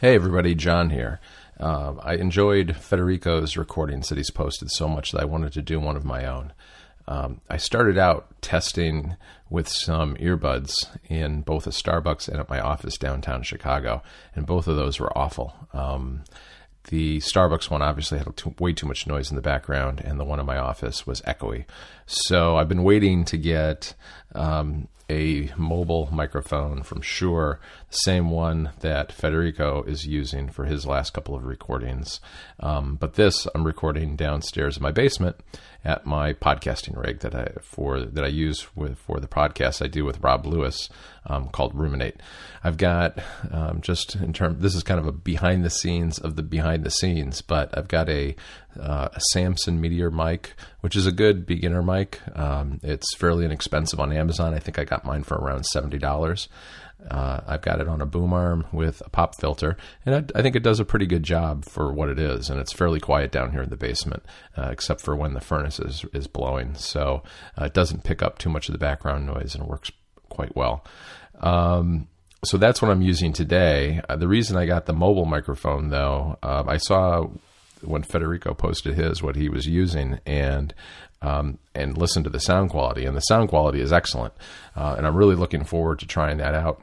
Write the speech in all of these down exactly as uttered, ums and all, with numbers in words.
Hey everybody, John here. Uh, I enjoyed Federico's recordings that he's posted so much that I wanted to do one of my own. Um, I started out testing with some earbuds in both a Starbucks and at my office downtown Chicago, and both of those were awful. Um, the Starbucks one obviously had too, way too much noise in the background, and the one in my office was echoey. So I've been waiting to get um, a mobile microphone from Shure, the same one that Federico is using for his last couple of recordings. Um, but this I'm recording downstairs in my basement at my podcasting rig that I for that I use with for the podcast I do with Rob Lewis um, called Ruminate. I've got um, just in terms. This is kind of a behind the scenes of the behind the scenes, but I've got a, uh, a Samson Meteor mic, which is a good beginner mic. Um, it's fairly inexpensive on Amazon. I think I got mine for around seventy dollars. Uh, I've got it on a boom arm with a pop filter, and I, I think it does a pretty good job for what it is, and it's fairly quiet down here in the basement, uh, except for when the furnace is, is blowing, so uh, it doesn't pick up too much of the background noise and works quite well. Um, so that's what I'm using today. Uh, the reason I got the mobile microphone, though, uh, I saw when Federico posted his, what he was using, and um, and listened to the sound quality, and the sound quality is excellent, uh, and I'm really looking forward to trying that out,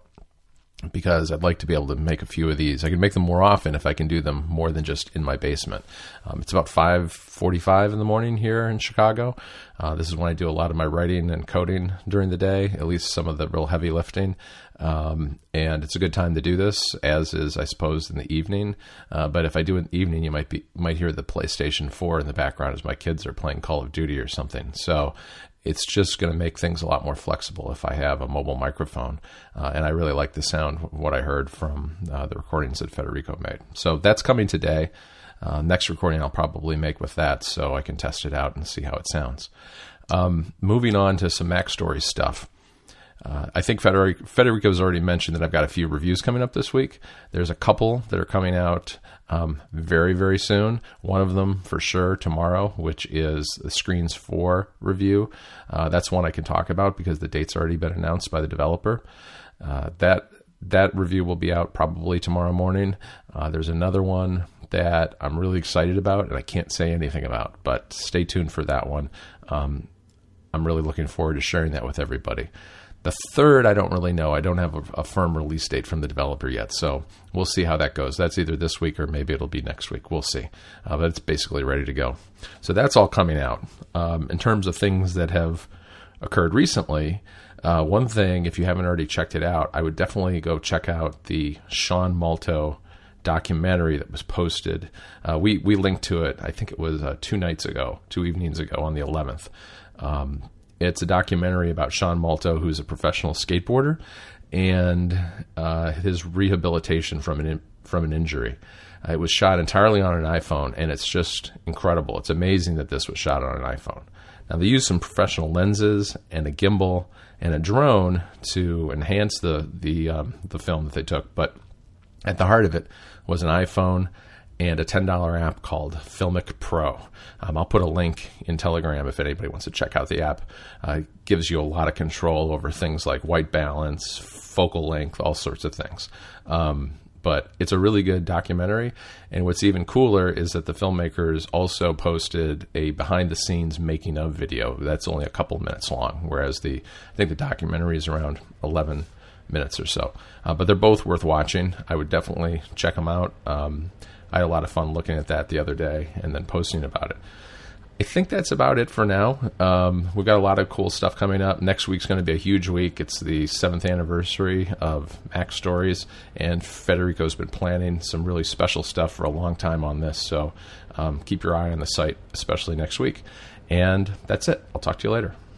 because I'd like to be able to make a few of these. I can make them more often if I can do them more than just in my basement. Um, it's about five forty-five in the morning here in Chicago. Uh, this is when I do a lot of my writing and coding during the day, at least some of the real heavy lifting. Um, and it's a good time to do this, as is, I suppose, in the evening. Uh, but if I do it in the evening, you might be might hear the PlayStation four in the background as my kids are playing Call of Duty or something. So it's just going to make things a lot more flexible if I have a mobile microphone. Uh, and I really like the sound of what I heard from uh, the recordings that Federico made. So that's coming today. Uh, next recording I'll probably make with that so I can test it out and see how it sounds. Um, moving on to some MacStories stuff. Uh, I think Federico, Federico's already mentioned that I've got a few reviews coming up this week. There's a couple that are coming out um, very, very soon. One of them for sure tomorrow, which is the Screens four review. Uh, that's one I can talk about because the date's already been announced by the developer. Uh, that that review will be out probably tomorrow morning. Uh, there's another one that I'm really excited about, and I can't say anything about, but stay tuned for that one. Um, I'm really looking forward to sharing that with everybody. The third, I don't really know. I don't have a, a firm release date from the developer yet, so we'll see how that goes. That's either this week or maybe it'll be next week. We'll see. Uh, but it's basically ready to go. So that's all coming out. Um, in terms of things that have occurred recently, uh, one thing, if you haven't already checked it out, I would definitely go check out the Sean Malto documentary that was posted. Uh, we, we linked to it, I think it was uh, two nights ago, two evenings ago on the eleventh. Um, It's a documentary about Sean Malto, who's a professional skateboarder, and uh, his rehabilitation from an in, from an injury. Uh, it was shot entirely on an iPhone, and it's just incredible. It's amazing that this was shot on an iPhone. Now, they used some professional lenses and a gimbal and a drone to enhance the the um, the film that they took, but at the heart of it was an iPhone and a ten dollar app called Filmic Pro. Um, I'll put a link in Telegram if anybody wants to check out the app. Uh, it gives you a lot of control over things like white balance, focal length, all sorts of things. Um, but it's a really good documentary. And what's even cooler is that the filmmakers also posted a behind-the-scenes making-of video. That's only a couple minutes long, whereas the I think the documentary is around eleven minutes or so. Uh, but they're both worth watching. I would definitely check them out. Um, I had a lot of fun looking at that the other day and then posting about it. I think that's about it for now. Um, we've got a lot of cool stuff coming up. Next week's going to be a huge week. It's the seventh anniversary of MacStories, and Federico's been planning some really special stuff for a long time on this. So um, keep your eye on the site, especially next week. And that's it. I'll talk to you later.